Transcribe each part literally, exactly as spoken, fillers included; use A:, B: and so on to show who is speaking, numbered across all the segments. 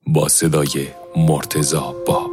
A: با صدای مرتضی باب.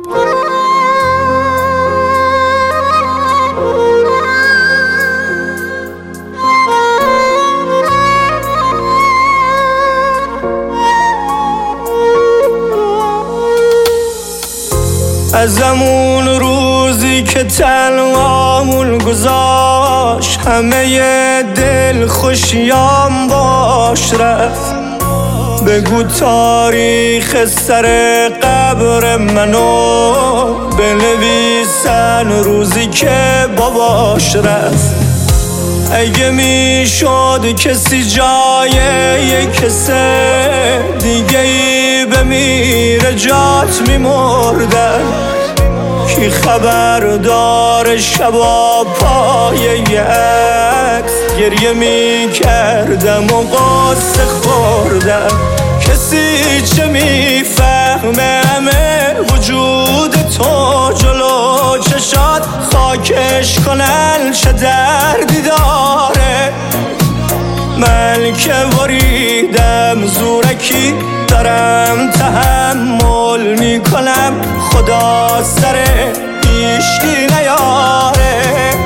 B: از همون روزی که تنهامون گذاشت همه دل خوشیام باش رفت. بگو تاریخ سر قبر منو بنویسن روزی که باباش رفت. اگه میشد کسی جای یک کسه دیگه ای بمیره جات میمردن. کی خبر داره شبا پای یه عکس گریه میکردم و قصه خوردم. کسی چه میفهمه همه وجود تو جلو چشات خاکش کنن چه دردی داره. من که وریدم زورکی دارم تحمل میکنم خدا سر هیچکی نیاره.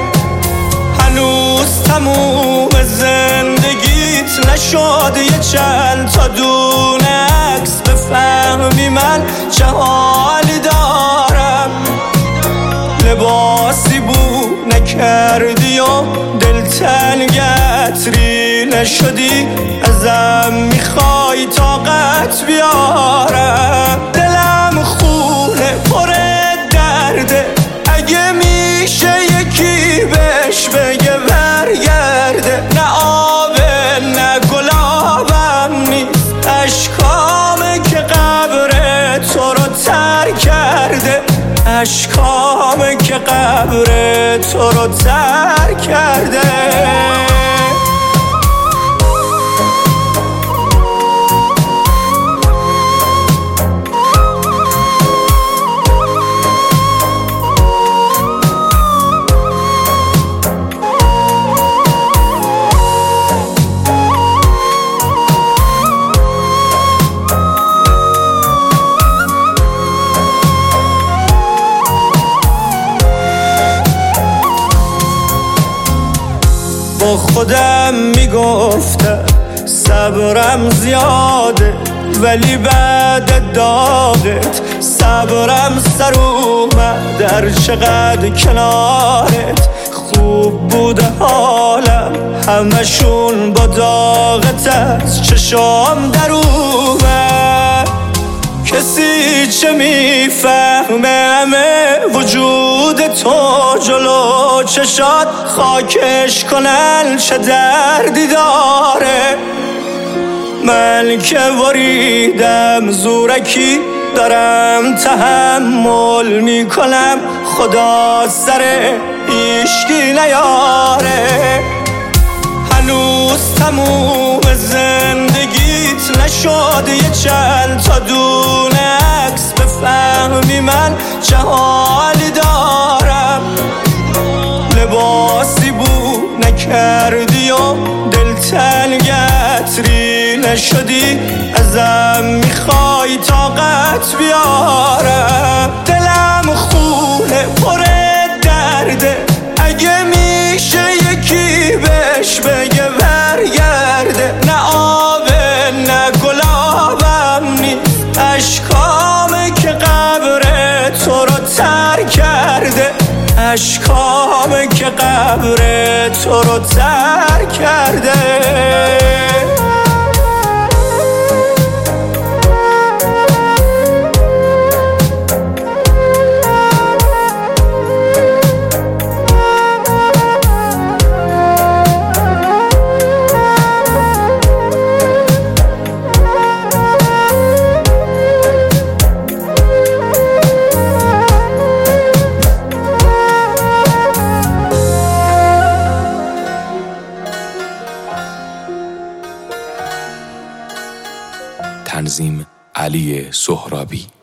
B: هنوز تموم زندگیت نشد یه چند تا دونه عکس بفهمی من چه حالی دارم. لباسی بو نکردی و دلتنگت ری نشدی ازم میخوای طاقت بیارم. دلم خونه پر درده اگه میشه یکی بهش بگه برگرده. نه آبه نه گلابم نیست اشکامه که قبر تو رو تر کرده. اشکامه که قبر تو رو تر کرده. با خودم میگفتم صبرم زیاده ولی بعد داغت صبرم سر اومد. در چقدر کنارت خوب بوده حالم همشون با داغت از چشام در اومد. کسی چه میفهمه همه وجود تو جلو چشات خاکش کنن چه دردی داره. من که وریدم زورکی دارم تحمل میکنم خدا سر هیچکی نیاره. هنوز تموم زندگیت نشد یه چند تا دونه عکس بفهمی من چه حالی دارم. لباسی بو نکردی و دلتنگت ری نشدی ازم میخوای طاقت بیارم. دلم خونه پر درده اگه میشه یکی بهش بگه برگرده. نه آبه نه گلابم نیست اشکامه که قبر تو رو تر کرده. اشکامه که قبر تو رو تر کرده.
A: تنظیم علی سهرابی.